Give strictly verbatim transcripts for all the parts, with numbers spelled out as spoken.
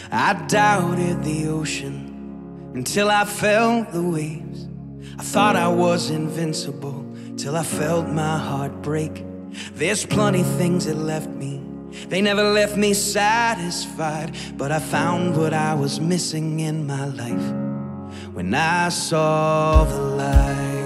I doubted the ocean until I felt the waves. I thought I was invincible till I felt my heart break. There's plenty things that left me, they never left me satisfied. But I found what I was missing in my life when I saw the light.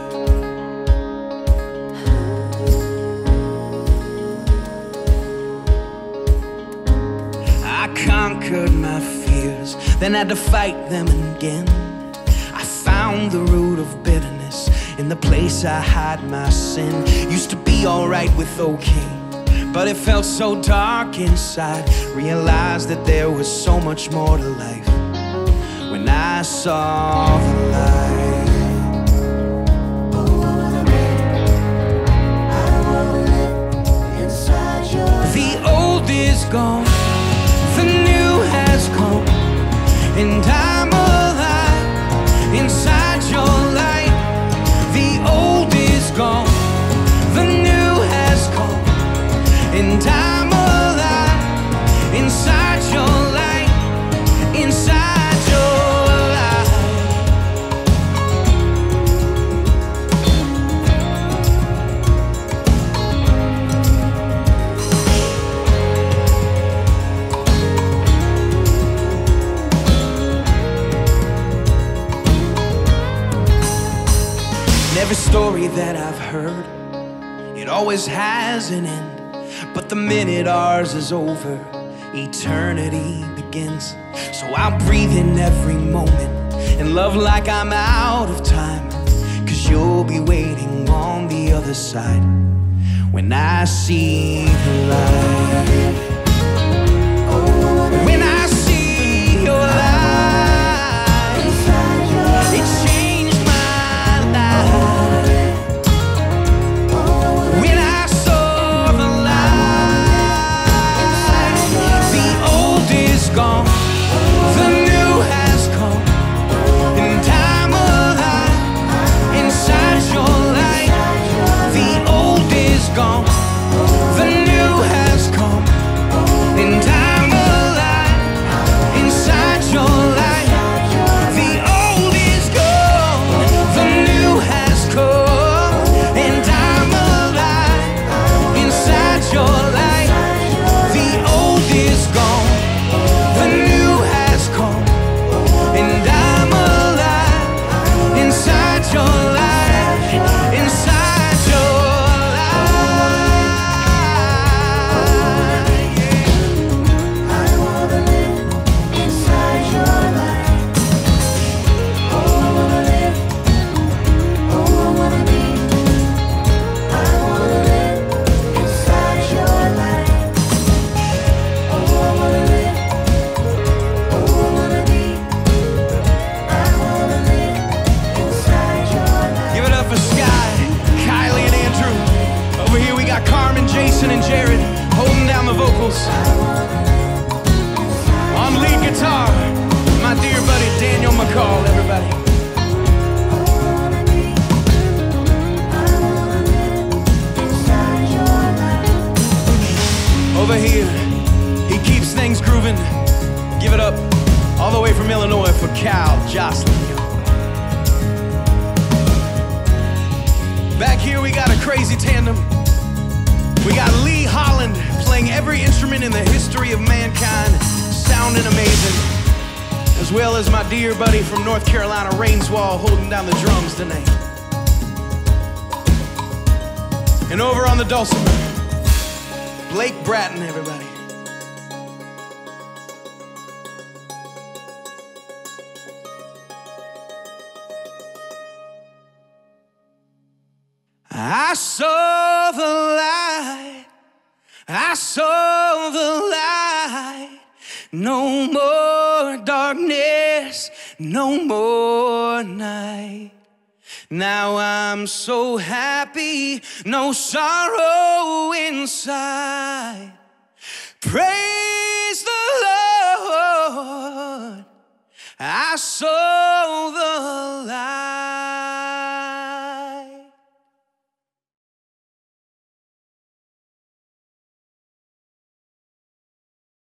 I conquered my fears, then had to fight them again. I found the root of bitterness in the place I hide my sin. Used to be alright with okay, but it felt so dark inside. Realized that there was so much more to life when I saw the light. The old is gone, the new has come, and I'm alive inside your light. The old is gone, the new has come, and I'm alive inside your light, inside your light. Every story that I've heard, it always has an end. But the minute ours is over, eternity begins. So I'll breathe in every moment and love like I'm out of time, 'cause you'll be waiting on the other side when I see the light. When I see your light, it changed my life. When I saw the light, the old is gone, the new has come, and I'm alive inside your light. The old is gone, the new has come, and I'm alive inside your light. The old is gone, the new has come, and I'm alive inside your light. The old is gone, the new has come, and I'm alive inside your light, inside your light. Yeah. I wanna live inside your light. Oh, I wanna live. Oh, I wanna be. I wanna live inside your light. Oh, I wanna live. Oh, I wanna be. I wanna live inside your light. Give it up for Sky, Kylie, and Andrew. Over here we got Carmen, Jason, and Jared holding down the vocals. On lead guitar, my dear buddy Daniel McCall, everybody. Over here, he keeps things grooving. Give it up all the way from Illinois for Cal Jocelyn Young. Back here we got a crazy tandem. We got Lee Holland playing every instrument in the history of mankind, sounding amazing. As well as my dear buddy from North Carolina, Rainswall, holding down the drums tonight. And over on the dulcimer, Blake Bratton, everybody. I saw the light, I saw the light. No more darkness, no more night. Now I'm so happy, no sorrow inside. Praise the Lord, I saw the light.